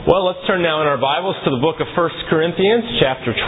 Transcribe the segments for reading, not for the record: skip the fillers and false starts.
Well, let's turn now in our Bibles to the book of 1 Corinthians, chapter 12.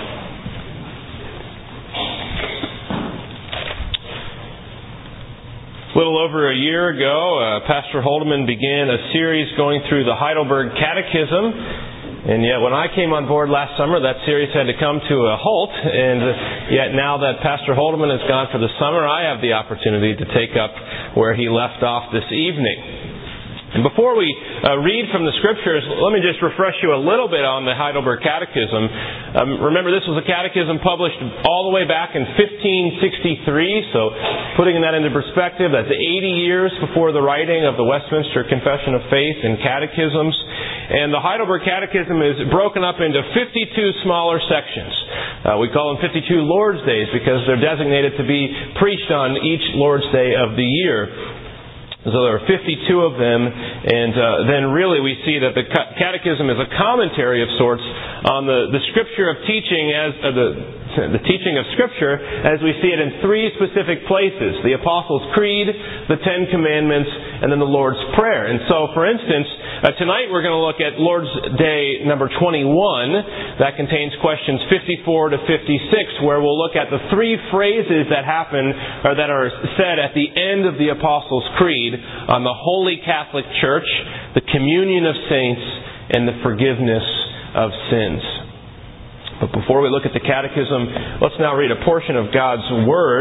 A little over a year ago, Pastor Holdeman began a series going through the Heidelberg Catechism. And yet when I came on board last summer, that series had to come to a halt. And yet now that Pastor Holdeman has gone for the summer, I have the opportunity to take up where he left off this evening. And before we read from the Scriptures, let me just refresh you a little bit on the Heidelberg Catechism. Remember, this was a catechism published all the way back in 1563, so putting that into perspective, that's 80 years before the writing of the Westminster Confession of Faith and Catechisms. And the Heidelberg Catechism is broken up into 52 smaller sections. We call them 52 Lord's Days because they're designated to be preached on each Lord's Day of the year. So there are 52 of them, and then really we see that the Catechism is a commentary of sorts on the Scripture of teaching, as the teaching of Scripture, as we see it in three specific places: the Apostles' Creed, the Ten Commandments, and then the Lord's Prayer. And so, for instance, tonight we're going to look at Lord's Day number 21. That contains questions 54 to 56, where we'll look at the three phrases that happen, or that are said at the end of the Apostles' Creed on the Holy Catholic Church, the communion of saints, and the forgiveness of sins. But before we look at the Catechism, let's now read a portion of God's Word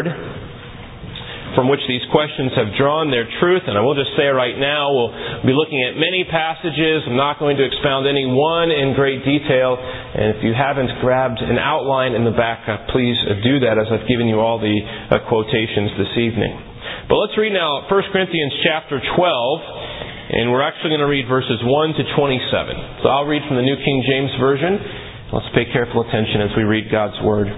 from which these questions have drawn their truth. And I will just say right now, we'll be looking at many passages. I'm not going to expound any one in great detail. And if you haven't grabbed an outline in the back, please do that, as I've given you all the quotations this evening. But let's read now 1 Corinthians chapter 12, and we're actually going to read verses 1 to 27. So I'll read from the New King James Version. Let's pay careful attention as we read God's Word.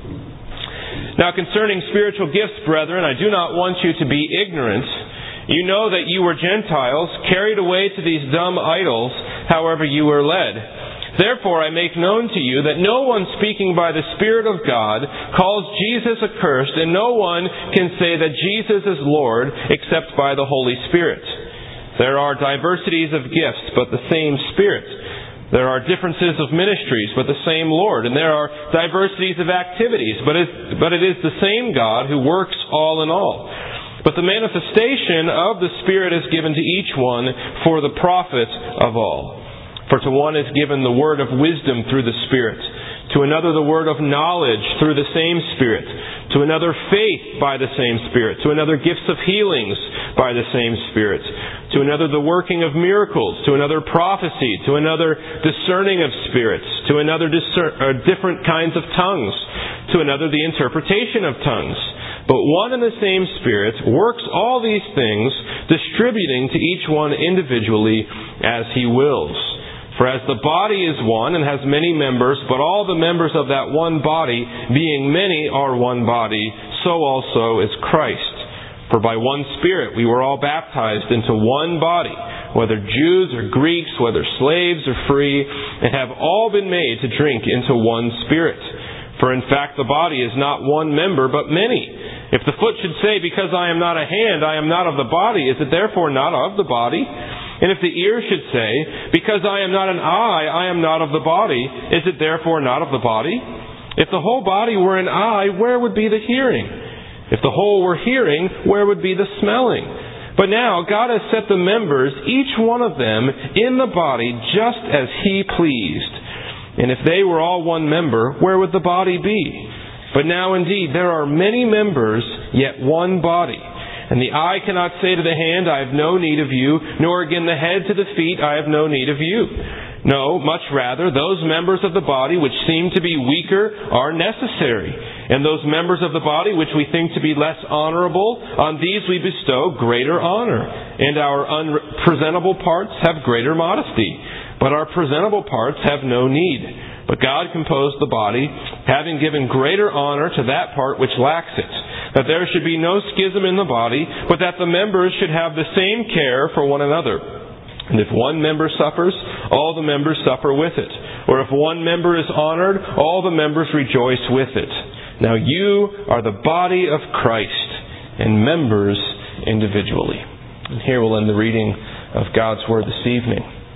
Now concerning spiritual gifts, brethren, I do not want you to be ignorant. You know that you were Gentiles, carried away to these dumb idols, however you were led. Therefore I make known to you that no one speaking by the Spirit of God calls Jesus accursed, and no one can say that Jesus is Lord except by the Holy Spirit. There are diversities of gifts, but the same Spirit. There are differences of ministries, but the same Lord. And there are diversities of activities, but it is the same God who works all in all. But the manifestation of the Spirit is given to each one for the profit of all. For to one is given the word of wisdom through the Spirit, to another the word of knowledge through the same Spirit, to another faith by the same Spirit, to another gifts of healings by the same Spirit, to another the working of miracles, to another prophecy, to another discerning of spirits, to another different kinds of tongues, to another the interpretation of tongues. But one and the same Spirit works all these things, distributing to each one individually as He wills. For as the body is one and has many members, but all the members of that one body, being many, are one body, so also is Christ. For by one Spirit we were all baptized into one body, whether Jews or Greeks, whether slaves or free, and have all been made to drink into one Spirit. For in fact the body is not one member, but many. If the foot should say, because I am not a hand, I am not of the body, is it therefore not of the body? And if the ear should say, because I am not an eye, I am not of the body, is it therefore not of the body? If the whole body were an eye, where would be the hearing? If the whole were hearing, where would be the smelling? But now God has set the members, each one of them, in the body just as He pleased. And if they were all one member, where would the body be? But now indeed there are many members, yet one body. And the eye cannot say to the hand, I have no need of you, nor again the head to the feet, I have no need of you. No, much rather, those members of the body which seem to be weaker are necessary. And those members of the body which we think to be less honorable, on these we bestow greater honor. And our unpresentable parts have greater modesty. But our presentable parts have no need. But God composed the body, having given greater honor to that part which lacks it, that there should be no schism in the body, but that the members should have the same care for one another. And if one member suffers, all the members suffer with it. Or if one member is honored, all the members rejoice with it. Now you are the body of Christ, and members individually. And here we'll end the reading of God's Word this evening.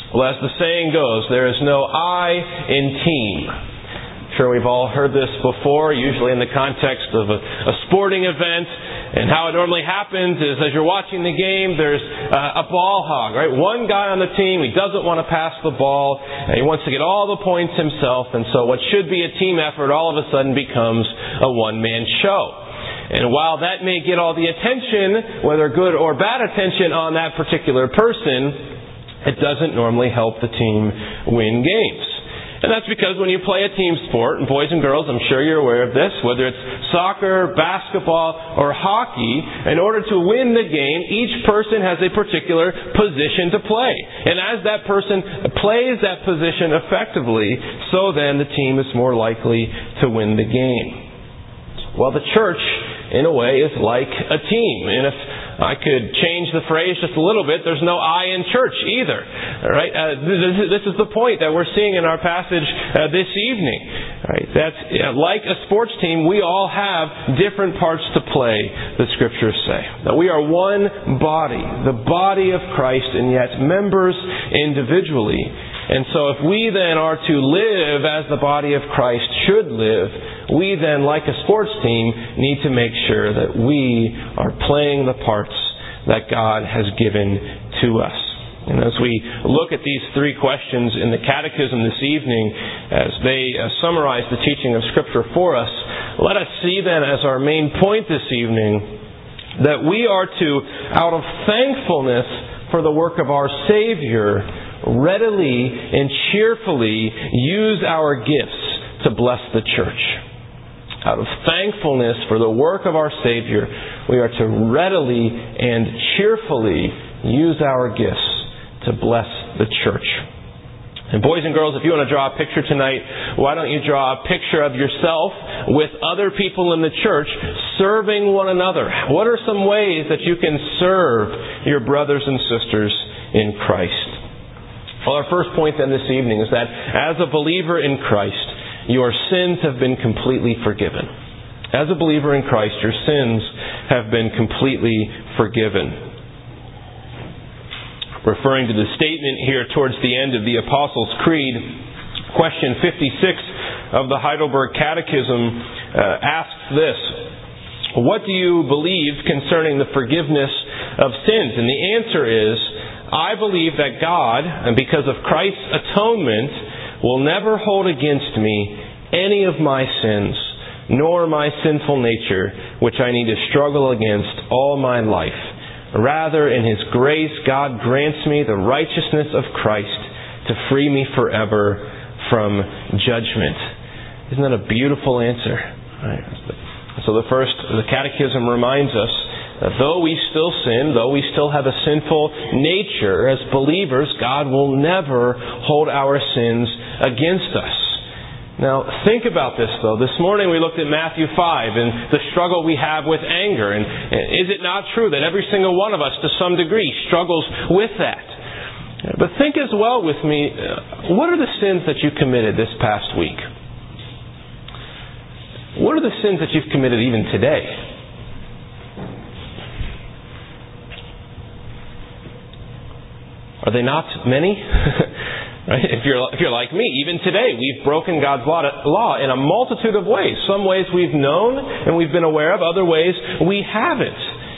Well, as the saying goes, there is no I in team. Sure, we've all heard this before, usually in the context of a sporting event. And how it normally happens is as you're watching the game, there's a ball hog, right? One guy on the team, he doesn't want to pass the ball. He wants to get all the points himself. And so what should be a team effort all of a sudden becomes a one-man show. And while that may get all the attention, whether good or bad attention on that particular person, it doesn't normally help the team win games. And that's because when you play a team sport, and boys and girls, I'm sure you're aware of this, whether it's soccer, basketball, or hockey, in order to win the game, each person has a particular position to play. And as that person plays that position effectively, so then the team is more likely to win the game. Well, the church, in a way, is like a team. And if I could change the phrase just a little bit, there's no I in church either. All right? This is the point that we're seeing in our passage this evening. All right? That's like a sports team, we all have different parts to play, the Scriptures say. That we are one body, the body of Christ, and yet members individually. And so if we then are to live as the body of Christ should live, we then, like a sports team, need to make sure that we are playing the parts that God has given to us. And as we look at these three questions in the Catechism this evening, as they summarize the teaching of Scripture for us, let us see then as our main point this evening that we are to, out of thankfulness for the work of our Savior, readily and cheerfully use our gifts to bless the church. Out of thankfulness for the work of our Savior, we are to readily and cheerfully use our gifts to bless the church. And boys and girls, if you want to draw a picture tonight, why don't you draw a picture of yourself with other people in the church serving one another? What are some ways that you can serve your brothers and sisters in Christ? Well, our first point then this evening is that as a believer in Christ, your sins have been completely forgiven. As a believer in Christ, your sins have been completely forgiven. Referring to the statement here towards the end of the Apostles' Creed, question 56 of the Heidelberg Catechism asks this: what do you believe concerning the forgiveness of sins? And the answer is, I believe that God, and because of Christ's atonement, will never hold against me any of my sins, nor my sinful nature, which I need to struggle against all my life. Rather, in His grace, God grants me the righteousness of Christ to free me forever from judgment. Isn't that a beautiful answer? Right. So the Catechism reminds us that though we still sin, though we still have a sinful nature, as believers, God will never hold our sins against us. Now, think about this, though. This morning we looked at Matthew 5 and the struggle we have with anger. And is it not true that every single one of us, to some degree, struggles with that? But think as well with me, what are the sins that you committed this past week? What are the sins that you've committed even today? Are they not many? Right? If you're like me, even today, we've broken God's law in a multitude of ways. Some ways we've known and we've been aware of, other ways we haven't.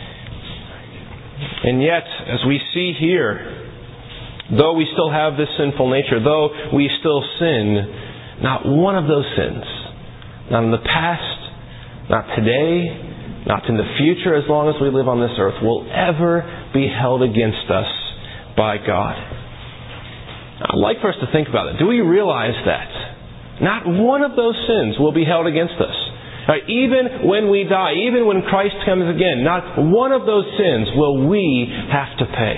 And yet, as we see here, though we still have this sinful nature, though we still sin, not one of those sins, not in the past, not today, not in the future as long as we live on this earth, will ever be held against us by God. I'd like for us to think about it. Do we realize that? Not one of those sins will be held against us. Right? Even when we die, even when Christ comes again, not one of those sins will we have to pay.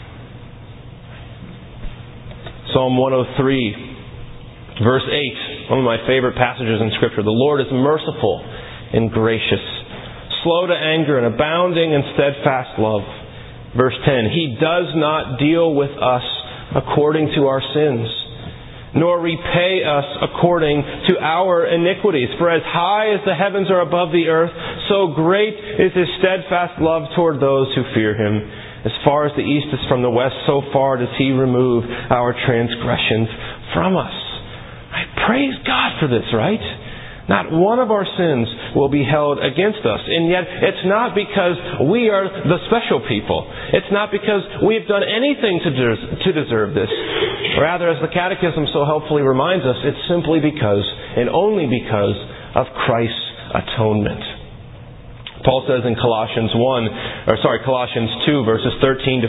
Psalm 103, verse 8, one of my favorite passages in Scripture. The Lord is merciful and gracious, slow to anger and abounding in steadfast love. Verse 10, He does not deal with us according to our sins, nor repay us according to our iniquities. For as high as the heavens are above the earth, so great is His steadfast love toward those who fear Him. As far as the east is from the west, so far does He remove our transgressions from us. Right? Praise God for this, right? Not one of our sins will be held against us. And yet, it's not because we are the special people. It's not because we've done anything to deserve this. Rather, as the Catechism so helpfully reminds us, it's simply because, and only because, of Christ's atonement. Paul says in Colossians 2, verses 13 to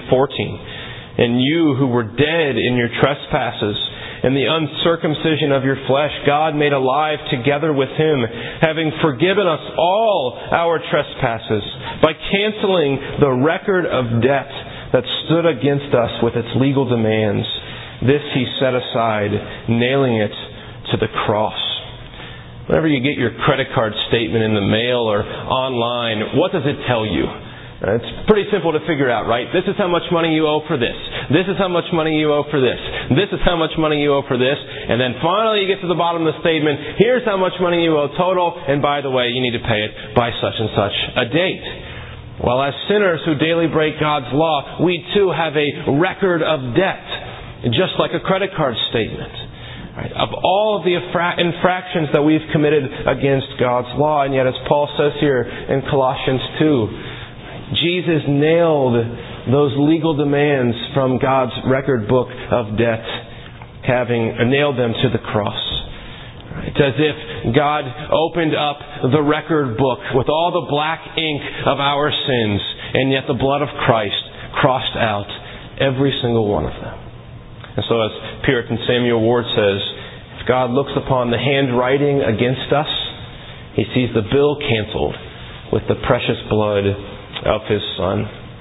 14, "And you who were dead in your trespasses, and the uncircumcision of your flesh, God made alive together with Him, having forgiven us all our trespasses, by canceling the record of debt that stood against us with its legal demands. This He set aside, nailing it to the cross." Whenever you get your credit card statement in the mail or online, what does it tell you? It's pretty simple to figure out, right? This is how much money you owe for this. This is how much money you owe for this. This is how much money you owe for this. And then finally you get to the bottom of the statement. Here's how much money you owe total. And by the way, you need to pay it by such and such a date. Well, as sinners who daily break God's law, we too have a record of debt, just like a credit card statement. Right? Of all of the infractions that we've committed against God's law. And yet, as Paul says here in Colossians 2, Jesus nailed those legal demands from God's record book of debt, having nailed them to the cross. It's as if God opened up the record book with all the black ink of our sins, and yet the blood of Christ crossed out every single one of them. And so, as Puritan Samuel Ward says, if God looks upon the handwriting against us, He sees the bill canceled with the precious blood of His Son.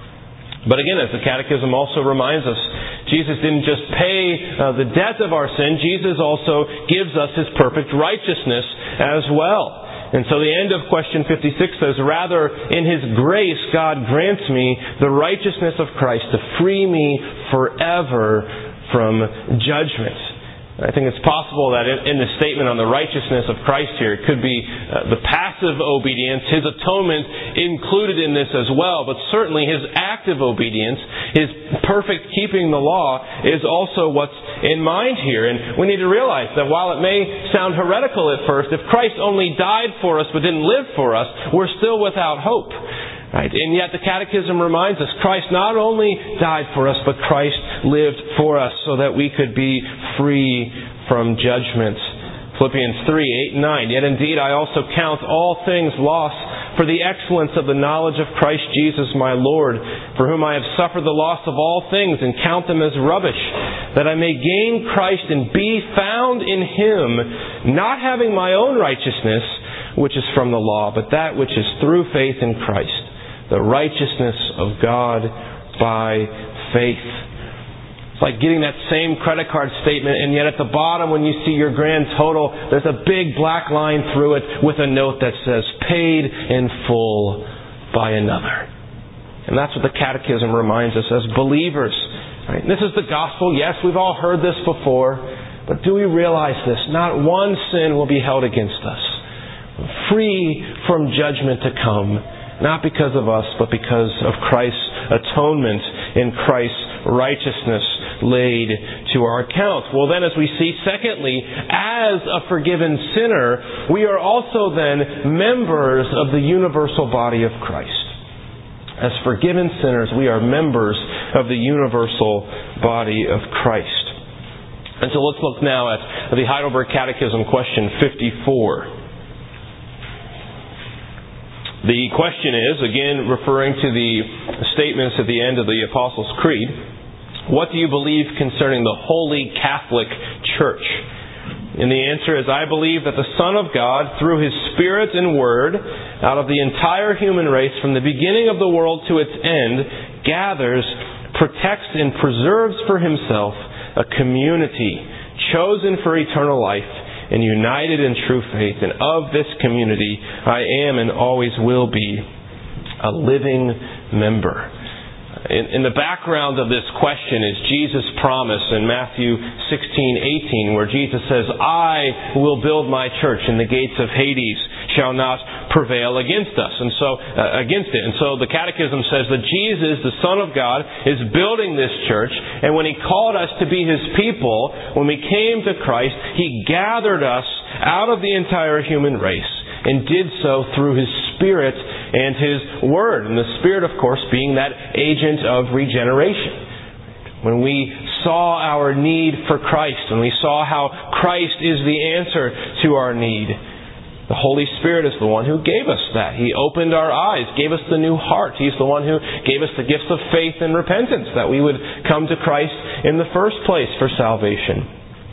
But again, as the Catechism also reminds us, Jesus didn't just pay the debt of our sin, Jesus also gives us His perfect righteousness as well. And so the end of question 56 says, "Rather, in His grace, God grants me the righteousness of Christ to free me forever from judgment." I think it's possible that in the statement on the righteousness of Christ here, it could be the passive obedience, His atonement included in this as well, but certainly His active obedience, His perfect keeping the law, is also what's in mind here. And we need to realize that while it may sound heretical at first, if Christ only died for us but didn't live for us, we're still without hope. Right? And yet the Catechism reminds us, Christ not only died for us, but Christ lived for us so that we could be free from judgment. Philippians 3, 8 and 9. "Yet indeed I also count all things lost for the excellence of the knowledge of Christ Jesus my Lord, for whom I have suffered the loss of all things, and count them as rubbish, that I may gain Christ and be found in Him, not having my own righteousness, which is from the law, but that which is through faith in Christ, the righteousness of God by faith." It's like getting that same credit card statement, and yet at the bottom when you see your grand total, there's a big black line through it with a note that says, "Paid in full by another." And that's what the Catechism reminds us as believers. Right? This is the gospel. Yes, we've all heard this before, but do we realize this? Not one sin will be held against us. Free from judgment to come. Not because of us, but because of Christ's atonement and Christ's righteousness laid to our account. Well then, as we see, secondly, as a forgiven sinner, we are also then members of the universal body of Christ. As forgiven sinners, we are members of the universal body of Christ. And so let's look now at the Heidelberg Catechism, question 54. The question is, again referring to the statements at the end of the Apostles' Creed, what do you believe concerning the Holy Catholic Church? And the answer is, I believe that the Son of God, through His Spirit and Word, out of the entire human race, from the beginning of the world to its end, gathers, protects, and preserves for Himself a community chosen for eternal life, and united in true faith. And of this community I am and always will be a living member. In the background of this question is Jesus' promise in Matthew 16:18, where Jesus says, "I will build my church, and the gates of Hades shall not prevail against us." And so the Catechism says that Jesus, the Son of God, is building this church, and when He called us to be His people, when we came to Christ, He gathered us out of the entire human race, and did so through His Spirit and His Word. And the Spirit, of course, being that agent of regeneration. When we saw our need for Christ, and we saw how Christ is the answer to our need, the Holy Spirit is the one who gave us that. He opened our eyes, gave us the new heart. He's the one who gave us the gifts of faith and repentance, that we would come to Christ in the first place for salvation.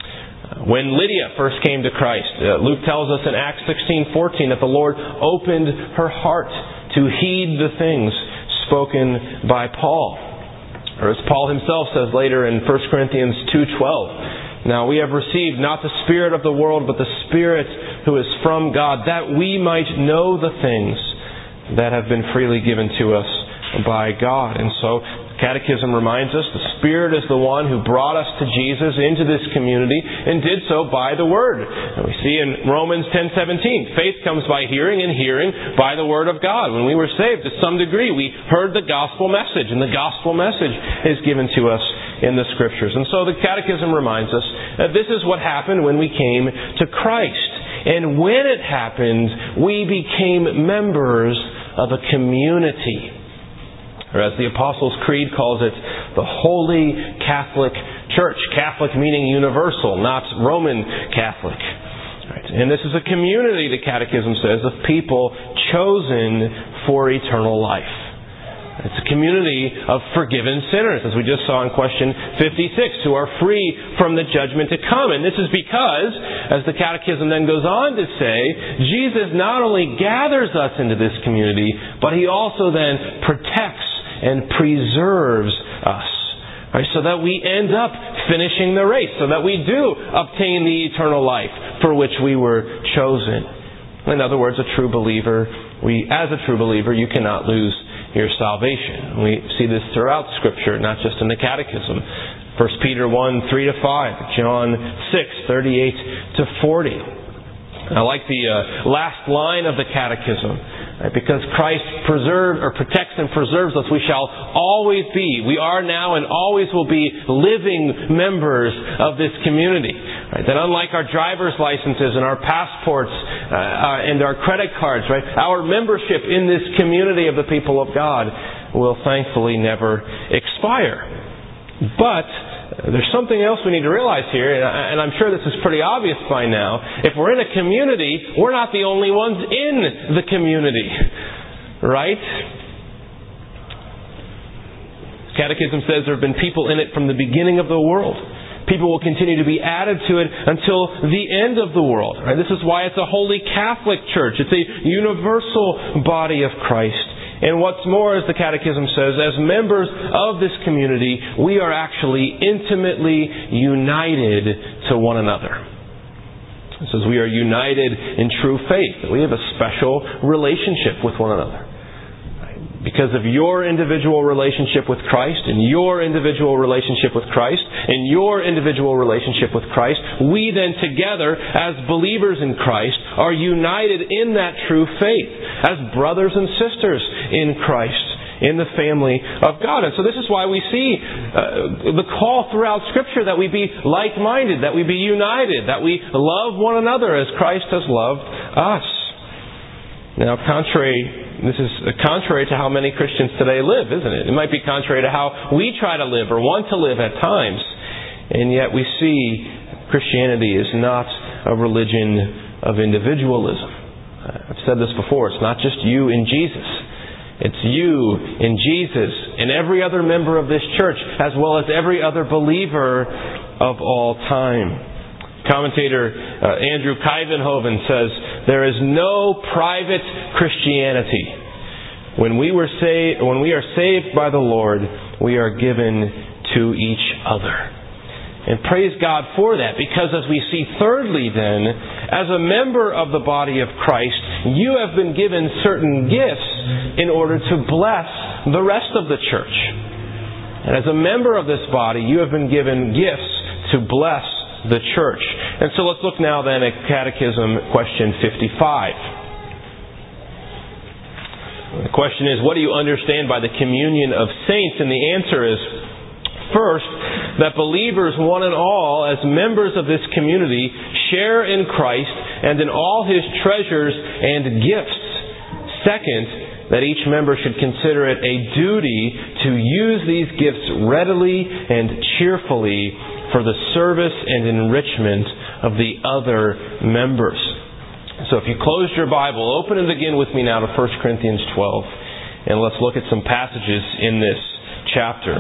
When Lydia first came to Christ, Luke tells us in Acts 16:14 that the Lord opened her heart to heed the things spoken by Paul. Or as Paul himself says later in 1 Corinthians 2:12, "Now we have received not the spirit of the world, but the Spirit who is from God, that we might know the things that have been freely given to us by God." And so Catechism reminds us the Spirit is the one who brought us to Jesus into this community, and did so by the Word. And we see in Romans 10:17, faith comes by hearing, and hearing by the Word of God. When we were saved, to some degree, we heard the gospel message, and the gospel message is given to us in the Scriptures. And so the Catechism reminds us that this is what happened when we came to Christ. And when it happened, we became members of a community. Or as the Apostles' Creed calls it, the Holy Catholic Church. Catholic meaning universal, not Roman Catholic. Right. And this is a community, the Catechism says, of people chosen for eternal life. It's a community of forgiven sinners, as we just saw in question 56, who are free from the judgment to come. And this is because, as the Catechism then goes on to say, Jesus not only gathers us into this community, but He also then protects and preserves us. Right, so that we end up finishing the race, so that we do obtain the eternal life for which we were chosen. In other words, as a true believer, you cannot lose your salvation. We see this throughout Scripture, not just in the Catechism. 1 Peter 1:3-5, John 6:38-40. I like the last line of the Catechism. Because Christ protects and preserves us, we shall always be, we are now and always will be living members of this community. Right? That unlike our driver's licenses and our passports and our credit cards, right, our membership in this community of the people of God will thankfully never expire. But there's something else we need to realize here, and I'm sure this is pretty obvious by now. If we're in a community, we're not the only ones in the community. Right? Catechism says there have been people in it from the beginning of the world. People will continue to be added to it until the end of the world. Right? This is why it's a Holy Catholic Church. It's a universal body of Christ. And what's more, as the Catechism says, as members of this community, we are actually intimately united to one another. It says we are united in true faith, that we have a special relationship with one another. Because of your individual relationship with Christ, and your individual relationship with Christ, and your individual relationship with Christ, we then together, as believers in Christ, are united in that true faith, as brothers and sisters in Christ, in the family of God. And so this is why we see the call throughout Scripture that we be like-minded, that we be united, that we love one another as Christ has loved us. Now, this is contrary to how many Christians today live, isn't it? It might be contrary to how we try to live or want to live at times. And yet we see Christianity is not a religion of individualism. I've said this before. It's not just you in Jesus. It's you in Jesus and every other member of this church, as well as every other believer of all time. Commentator Andrew Kuyvenhoven says, there is no private Christianity. When we are saved by the Lord, we are given to each other. And praise God for that, because as we see thirdly then, as a member of the body of Christ, you have been given certain gifts in order to bless the rest of the church. And as a member of this body, you have been given gifts to bless the church. And so let's look now then at Catechism question 55. The question is, what do you understand by the communion of saints? And the answer is, first, that believers, one and all, as members of this community, share in Christ and in all His treasures and gifts. Second, that each member should consider it a duty to use these gifts readily and cheerfully for the service and enrichment of the other members. So if you closed your Bible, open it again with me now to 1 Corinthians 12, and let's look at some passages in this chapter.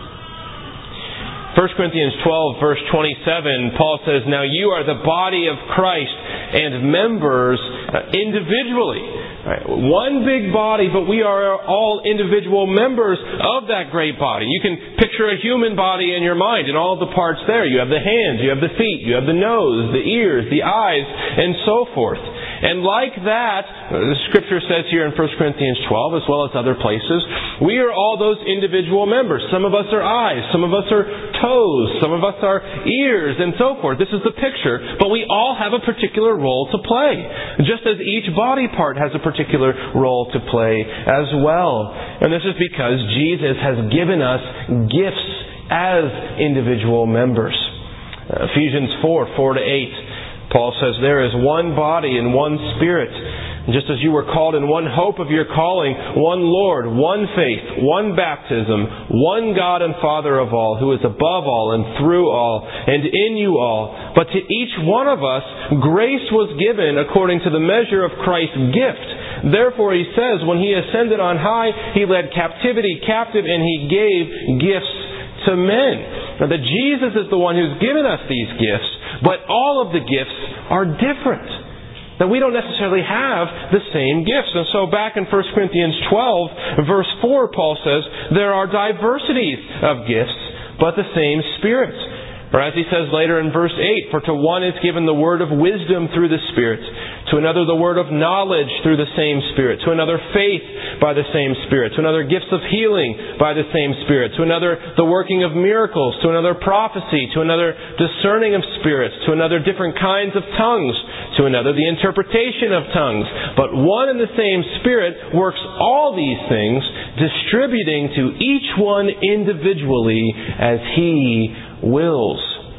1 Corinthians 12, verse 27, Paul says, "Now you are the body of Christ and members individually." Right. One big body, but we are all individual members of that great body. You can picture a human body in your mind and all the parts there. You have the hands, you have the feet, you have the nose, the ears, the eyes, and so forth. And like that, the Scripture says here in 1 Corinthians 12, as well as other places, we are all those individual members. Some of us are eyes, some of us are toes, some of us are ears, and so forth. This is the picture, but we all have a particular role to play, just as each body part has a particular role to play as well. And this is because Jesus has given us gifts as individual members. Ephesians 4:4-8. Paul says, "There is one body and one Spirit, just as you were called in one hope of your calling, one Lord, one faith, one baptism, one God and Father of all, who is above all and through all and in you all. But to each one of us grace was given according to the measure of Christ's gift. Therefore," he says, "when He ascended on high, He led captivity captive and He gave gifts to men." Now, that Jesus is the one who's given us these gifts, but all of the gifts are different. That we don't necessarily have the same gifts. And so back in 1 Corinthians 12, verse 4, Paul says, "There are diversities of gifts, but the same Spirit." Or as he says later in verse 8, "For to one is given the word of wisdom through the Spirit, to another the word of knowledge through the same Spirit, to another faith by the same Spirit, to another gifts of healing by the same Spirit, to another the working of miracles, to another prophecy, to another discerning of spirits, to another different kinds of tongues, to another the interpretation of tongues. But one and the same Spirit works all these things, distributing to each one individually as He wills."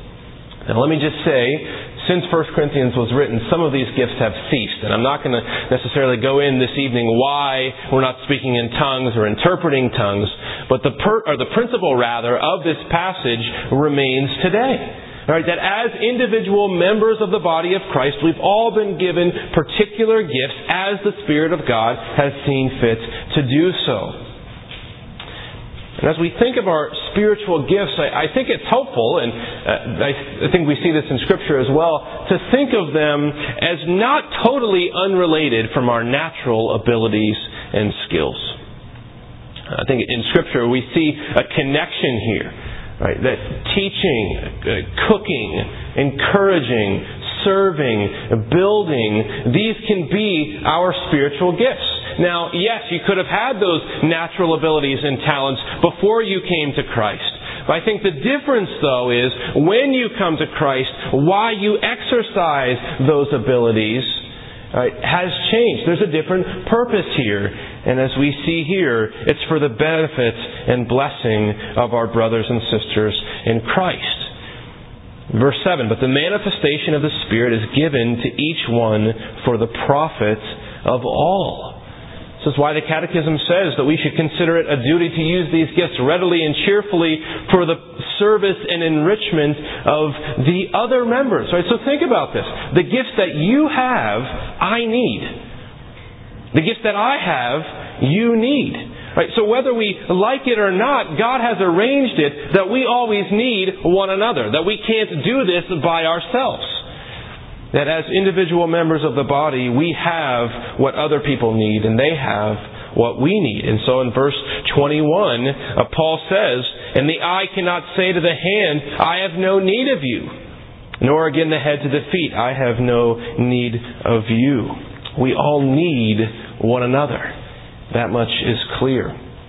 Now let me just say, since 1 Corinthians was written, some of these gifts have ceased. And I'm not going to necessarily go in this evening why we're not speaking in tongues or interpreting tongues. But the principle, rather, of this passage remains today. All right, that as individual members of the body of Christ, we've all been given particular gifts as the Spirit of God has seen fit to do so. And as we think of our spiritual gifts, I think it's helpful, and I think we see this in Scripture as well, to think of them as not totally unrelated from our natural abilities and skills. I think in Scripture we see a connection here, right? That teaching, cooking, encouraging, serving, building, these can be our spiritual gifts. Now, yes, you could have had those natural abilities and talents before you came to Christ. But I think the difference, though, is when you come to Christ, why you exercise those abilities has changed. There's a different purpose here. And as we see here, it's for the benefit and blessing of our brothers and sisters in Christ. Verse 7, "But the manifestation of the Spirit is given to each one for the profit of all." This is why the Catechism says that we should consider it a duty to use these gifts readily and cheerfully for the service and enrichment of the other members. Right? So think about this. The gifts that you have, I need. The gifts that I have, you need. Right? So whether we like it or not, God has arranged it that we always need one another. That we can't do this by ourselves. That as individual members of the body, we have what other people need, and they have what we need. And so in verse 21, Paul says, "And the eye cannot say to the hand, 'I have no need of you,' nor again the head to the feet, 'I have no need of you.'" We all need one another. That much is clear.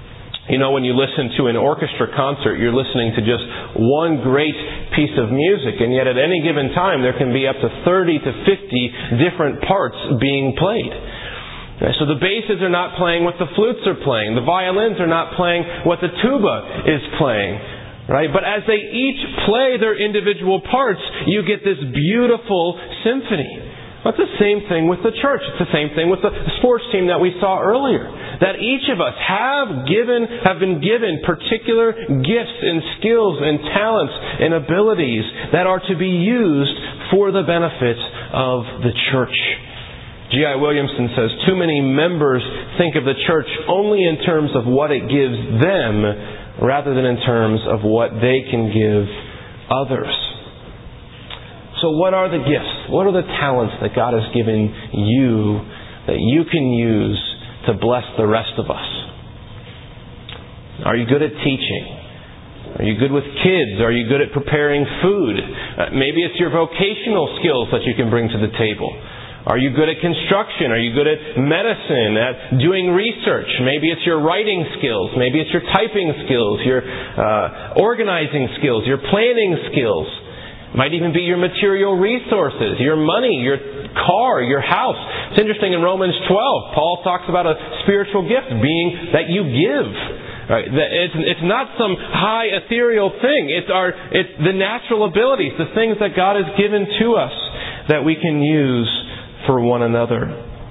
You know, when you listen to an orchestra concert, you're listening to just one great piece of music, and yet at any given time there can be up to 30 to 50 different parts being played. So the basses are not playing what the flutes are playing. The violins are not playing what the tuba is playing. Right? But as they each play their individual parts, you get this beautiful symphony. It's the same thing with the church. It's the same thing with the sports team that we saw earlier. That each of us have been given particular gifts and skills and talents and abilities that are to be used for the benefit of the church. G.I. Williamson says, too many members think of the church only in terms of what it gives them rather than in terms of what they can give others. So what are the gifts? What are the talents that God has given you that you can use to bless the rest of us? Are you good at teaching? Are you good with kids? Are you good at preparing food? Maybe it's your vocational skills that you can bring to the table. Are you good at construction? Are you good at medicine, at doing research? Maybe it's your writing skills. Maybe it's your typing skills, your organizing skills, your planning skills. It might even be your material resources, your money, your car, your house. It's interesting in Romans 12, Paul talks about a spiritual gift being that you give. Right? It's not some high ethereal thing. It's the natural abilities, the things that God has given to us that we can use for one another.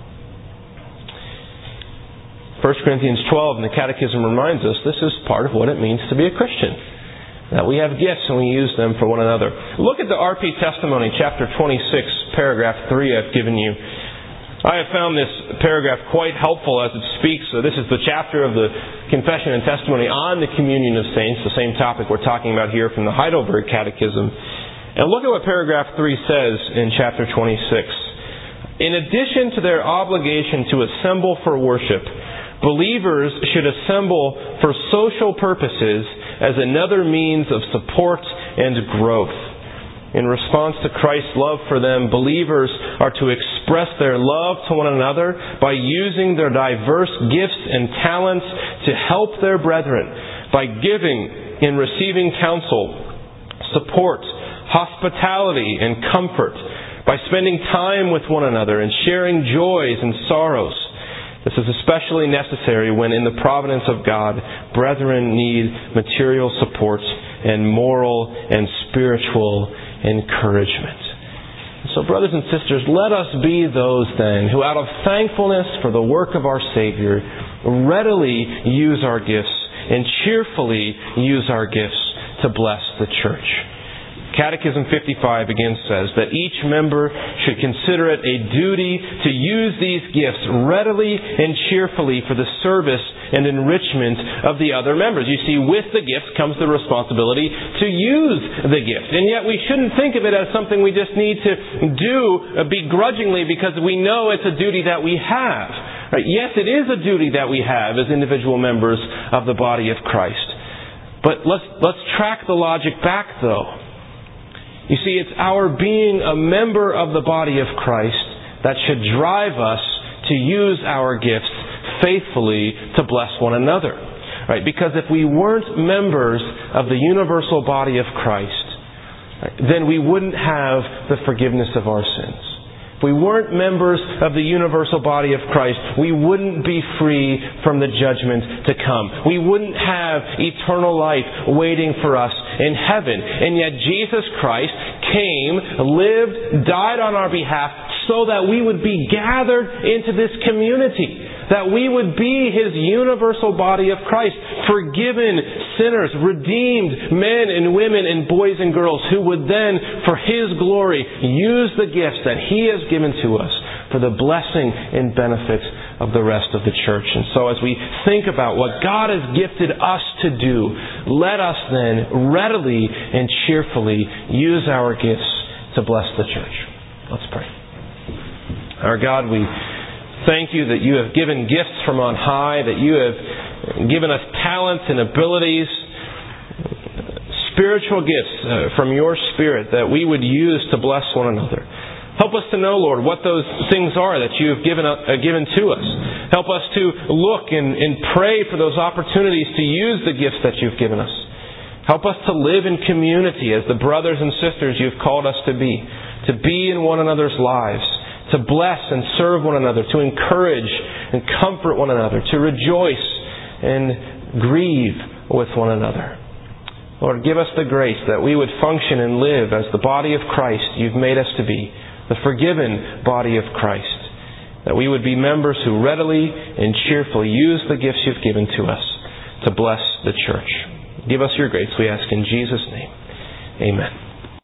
1 Corinthians 12 in the Catechism reminds us this is part of what it means to be a Christian. That we have gifts and we use them for one another. Look at the RP Testimony, chapter 26, paragraph 3 I've given you. I have found this paragraph quite helpful as it speaks. So this is the chapter of the Confession and Testimony on the Communion of Saints, the same topic we're talking about here from the Heidelberg Catechism. And look at what paragraph 3 says in chapter 26. In addition to their obligation to assemble for worship, believers should assemble for social purposes as another means of support and growth. In response to Christ's love for them, believers are to express their love to one another by using their diverse gifts and talents to help their brethren, by giving and receiving counsel, support, hospitality, and comfort, by spending time with one another and sharing joys and sorrows. This is especially necessary when, in the providence of God, brethren need material support and moral and spiritual encouragement. So, brothers and sisters, let us be those then who, out of thankfulness for the work of our Savior, readily use our gifts and cheerfully use our gifts to bless the church. Catechism 55 again says that each member should consider it a duty to use these gifts readily and cheerfully for the service and enrichment of the other members. You see, with the gifts comes the responsibility to use the gift. And yet we shouldn't think of it as something we just need to do begrudgingly because we know it's a duty that we have. Right? Yes, it is a duty that we have as individual members of the body of Christ. But let's track the logic back, though. You see, it's our being a member of the body of Christ that should drive us to use our gifts faithfully to bless one another. Right? Because if we weren't members of the universal body of Christ, then we wouldn't have the forgiveness of our sins. If we weren't members of the universal body of Christ, we wouldn't be free from the judgment to come. We wouldn't have eternal life waiting for us in heaven. And yet Jesus Christ came, lived, died on our behalf so that we would be gathered into this community. That we would be His universal body of Christ. Forgiven sinners, redeemed men and women and boys and girls who would then, for His glory, use the gifts that He has given to us for the blessing and benefit of the rest of the church. And so as we think about what God has gifted us to do, let us then readily and cheerfully use our gifts to bless the church. Let's pray. Our God, we thank You that You have given gifts from on high, that You have given us talents and abilities, spiritual gifts from Your Spirit that we would use to bless one another. Help us to know, Lord, what those things are that you have given to us. Help us to look and pray for those opportunities to use the gifts that you've given us. Help us to live in community as the brothers and sisters you've called us to be in one another's lives, to bless and serve one another, to encourage and comfort one another, to rejoice and grieve with one another. Lord, give us the grace that we would function and live as the body of Christ you've made us to be, the forgiven body of Christ, that we would be members who readily and cheerfully use the gifts you've given to us to bless the church. Give us your grace, we ask in Jesus' name. Amen.